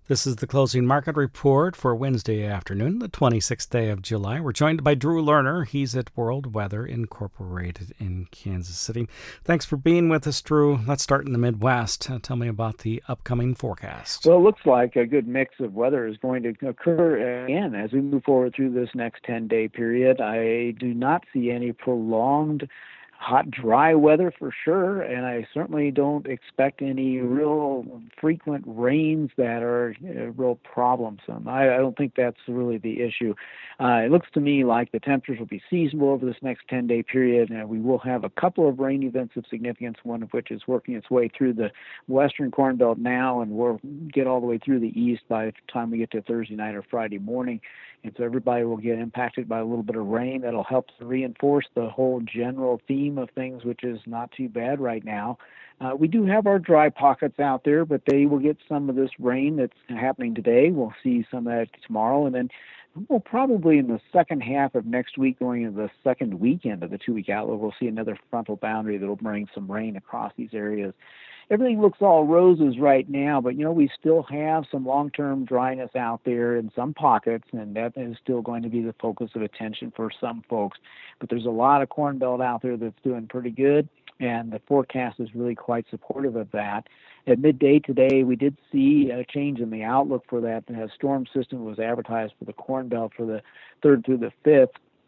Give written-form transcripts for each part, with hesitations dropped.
This is the closing market report for Wednesday afternoon, the 26th day of July. We're joined by Drew Lerner. He's at World Weather Incorporated in Kansas City. Thanks for being with us, Drew. Let's start in the Midwest. Tell me about the upcoming forecast. Well, it looks like a good mix of weather is going to occur again as we move forward through this next 10-day period. I do not see any prolonged hot, dry weather for sure, and I certainly don't expect any real frequent rains that are real problemsome. I don't think that's really the issue. It looks to me like the temperatures will be seasonable over this next 10-day period, and we will have a couple of rain events of significance, one of which is working its way through the western Corn Belt now, and we'll get all the way through the east by the time we get to Thursday night or Friday morning. And so everybody will get impacted by a little bit of rain. That'll help to reinforce the whole general theme of things, which is not too bad right now. We do have our dry pockets out there, but they will get some of this rain that's happening today. We'll see some of that tomorrow. And then we'll probably in the second half of next week, going into the second weekend of the two-week outlook, we'll see another frontal boundary that will bring some rain across these areas. Everything looks all roses right now, but, we still have some long-term dryness out there in some pockets, and that is still going to be the focus of attention for some folks. But there's a lot of Corn Belt out there that's doing pretty good, and the forecast is really quite supportive of that. At midday today, we did see a change in the outlook for that. The storm system was advertised for the Corn Belt for the 3rd through the 5th.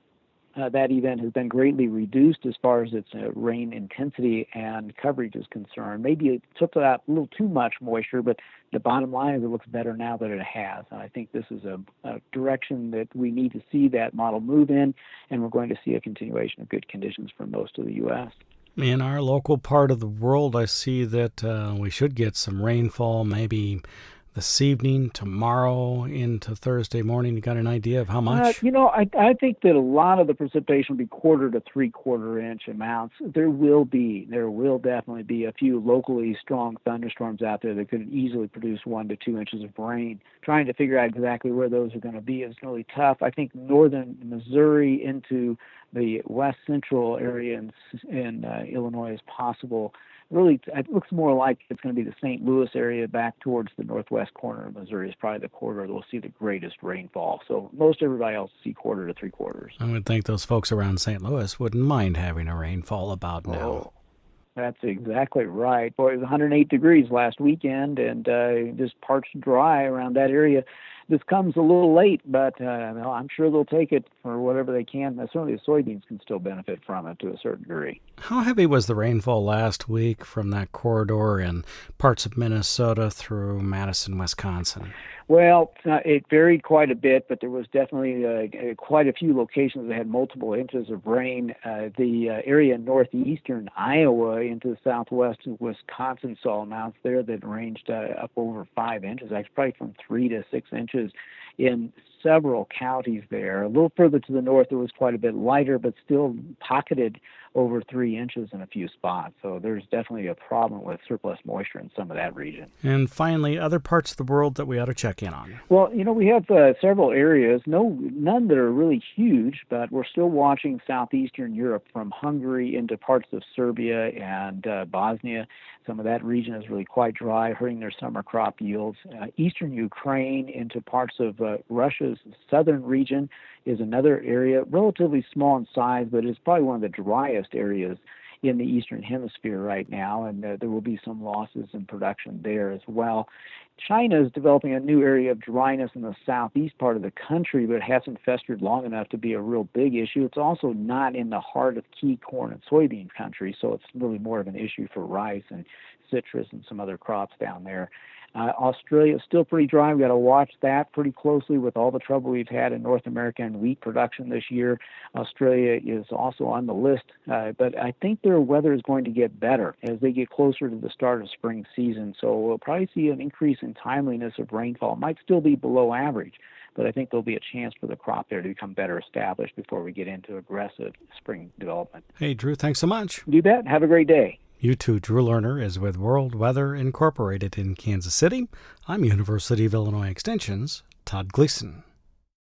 That event has been greatly reduced as far as its rain intensity and coverage is concerned. Maybe it took out a little too much moisture, but the bottom line is it looks better now than it has. And I think this is a direction that we need to see that model move in, and we're going to see a continuation of good conditions for most of the U.S. In our local part of the world, I see that we should get some rainfall maybe this evening, tomorrow, into Thursday morning. You got an idea of how much? I think that a lot of the precipitation will be 1/4 to 3/4 inch amounts. There will definitely be a few locally strong thunderstorms out there that could easily produce 1 to 2 inches of rain. Trying to figure out exactly where those are going to be is really tough. I think northern Missouri into the west central area in Illinois is possible. Really, it looks more like it's going to be the St. Louis area back towards the northwest corner of Missouri is probably the corridor that will see the greatest rainfall. So most everybody else will see 1/4 to 3/4. I would think those folks around St. Louis wouldn't mind having a rainfall about now. Oh, that's exactly right. Boy, it was 108 degrees last weekend, and just parched dry around that area. This comes a little late, but I'm sure they'll take it for whatever they can. Certainly the soybeans can still benefit from it to a certain degree. How heavy was the rainfall last week from that corridor in parts of Minnesota through Madison, Wisconsin? Well, it varied quite a bit, but there was definitely quite a few locations that had multiple inches of rain. The area in northeastern Iowa into the southwest of Wisconsin saw amounts there that ranged up over 5 inches, actually probably from 3 to 6 inches in several counties there. A little further to the north, it was quite a bit lighter, but still pocketed over 3 inches in a few spots. So there's definitely a problem with surplus moisture in some of that region. And finally, other parts of the world that we ought to check in on. Well, we have several areas, none that are really huge, but we're still watching southeastern Europe from Hungary into parts of Serbia and Bosnia. Some of that region is really quite dry, hurting their summer crop yields. Eastern Ukraine into parts of Russia's southern region is another area, relatively small in size, but it's probably one of the driest areas in the eastern hemisphere right now, and there will be some losses in production there as well. China is developing a new area of dryness in the southeast part of the country, but it hasn't festered long enough to be a real big issue. It's also not in the heart of key corn and soybean country, so it's really more of an issue for rice and citrus and some other crops down there. Australia is still pretty dry. We've got to watch that pretty closely with all the trouble we've had in North America and wheat production this year. Australia is also on the list, but I think their weather is going to get better as they get closer to the start of spring season. So we'll probably see an increase in timeliness of rainfall. It might still be below average, but I think there'll be a chance for the crop there to become better established before we get into aggressive spring development. Hey, Drew, thanks so much. Do that. Have a great day. You too. Drew Lerner is with World Weather Incorporated in Kansas City. I'm University of Illinois Extension's Todd Gleason.